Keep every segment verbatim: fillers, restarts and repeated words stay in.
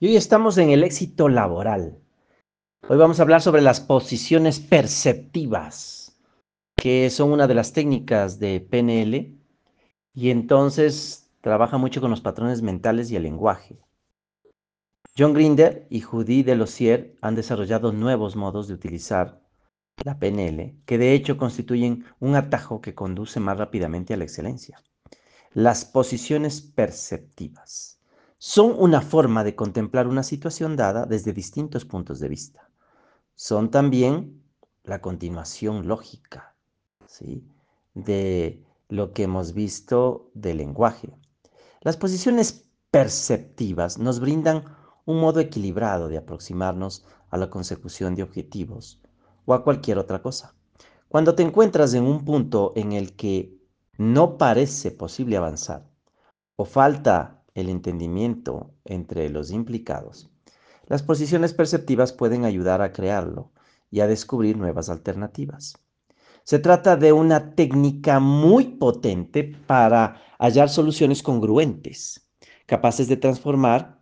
Y hoy estamos en el éxito laboral. Hoy vamos a hablar sobre las posiciones perceptivas, que son una de las técnicas de P N L, y entonces trabaja mucho con los patrones mentales y el lenguaje. John Grinder y Judy Delosier han desarrollado nuevos modos de utilizar la P N L, que de hecho constituyen un atajo que conduce más rápidamente a la excelencia. Las posiciones perceptivas son una forma de contemplar una situación dada desde distintos puntos de vista. Son también la continuación lógica, ¿sí?, de lo que hemos visto del lenguaje. Las posiciones perceptivas nos brindan un modo equilibrado de aproximarnos a la consecución de objetivos o a cualquier otra cosa. Cuando te encuentras en un punto en el que no parece posible avanzar o falta el entendimiento entre los implicados, las posiciones perceptivas pueden ayudar a crearlo y a descubrir nuevas alternativas. Se trata de una técnica muy potente para hallar soluciones congruentes, capaces de transformar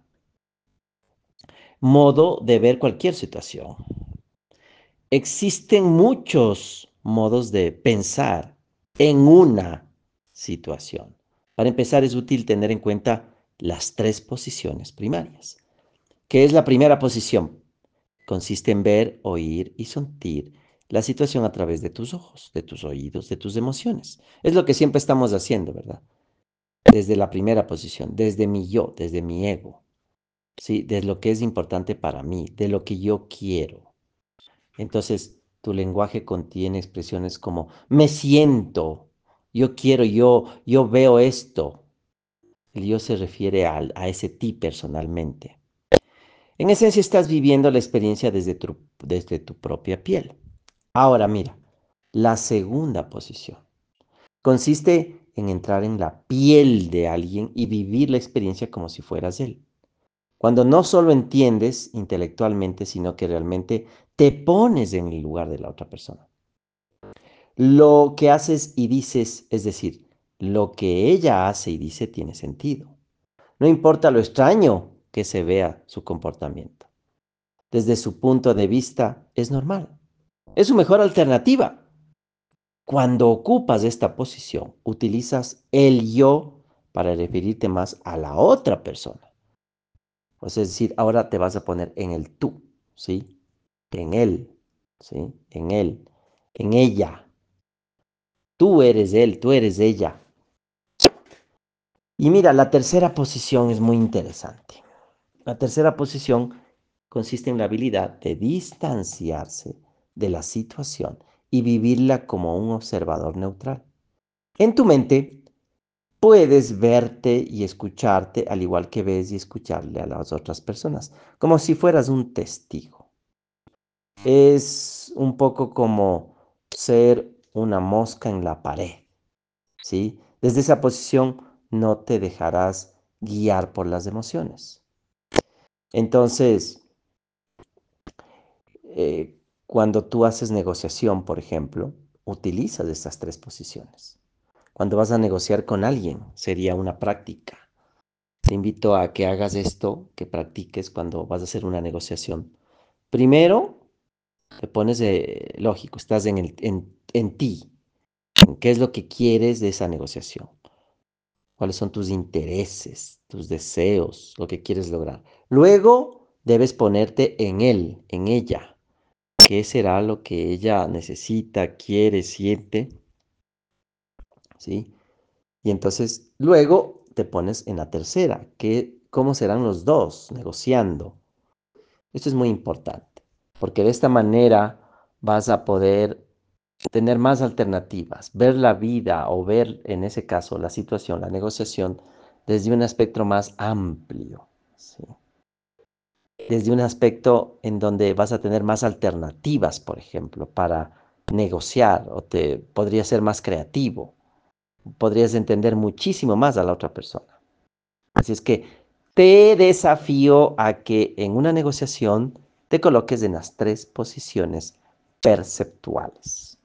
modo de ver cualquier situación. Existen muchos modos de pensar en una situación. Para empezar, es útil tener en cuenta las tres posiciones primarias. ¿Qué es la primera posición? Consiste en ver, oír y sentir la situación a través de tus ojos, de tus oídos, de tus emociones. Es lo que siempre estamos haciendo, ¿verdad? Desde la primera posición, desde mi yo, desde mi ego, ¿sí? De lo que es importante para mí, de lo que yo quiero. Entonces, tu lenguaje contiene expresiones como me siento, yo quiero, yo, yo veo esto. El yo se refiere a, a ese ti personalmente. En esencia, estás viviendo la experiencia desde tu, desde tu propia piel. Ahora mira, la segunda posición consiste en entrar en la piel de alguien y vivir la experiencia como si fueras él. Cuando no solo entiendes intelectualmente, sino que realmente te pones en el lugar de la otra persona. Lo que haces y dices, es decir, lo que ella hace y dice tiene sentido. No importa lo extraño que se vea su comportamiento. Desde su punto de vista, es normal. Es su mejor alternativa. Cuando ocupas esta posición, utilizas el yo para referirte más a la otra persona. Pues es decir, ahora te vas a poner en el tú, ¿sí? En él, ¿sí? En él, en ella. Tú eres él, tú eres ella. Y mira, la tercera posición es muy interesante. La tercera posición consiste en la habilidad de distanciarse de la situación y vivirla como un observador neutral. En tu mente puedes verte y escucharte al igual que ves y escucharle a las otras personas, como si fueras un testigo. Es un poco como ser una mosca en la pared, ¿sí? Desde esa posición no te dejarás guiar por las emociones. Entonces, eh, cuando tú haces negociación, por ejemplo, utilizas estas tres posiciones. Cuando vas a negociar con alguien, sería una práctica. Te invito a que hagas esto, que practiques cuando vas a hacer una negociación. Primero, te pones de, lógico, estás en, el, en, en ti, en qué es lo que quieres de esa negociación, cuáles son tus intereses, tus deseos, lo que quieres lograr. Luego, debes ponerte en él, en ella. ¿Qué será lo que ella necesita, quiere, siente? ¿Sí? Y entonces, luego te pones en la tercera, que cómo serán los dos negociando. Esto es muy importante, porque de esta manera vas a poder tener más alternativas, ver la vida o ver, en ese caso, la situación, la negociación, desde un espectro más amplio, ¿sí? Desde un aspecto en donde vas a tener más alternativas, por ejemplo, para negociar, o te podrías ser más creativo, podrías entender muchísimo más a la otra persona. Así es que te desafío a que en una negociación te coloques en las tres posiciones perceptuales.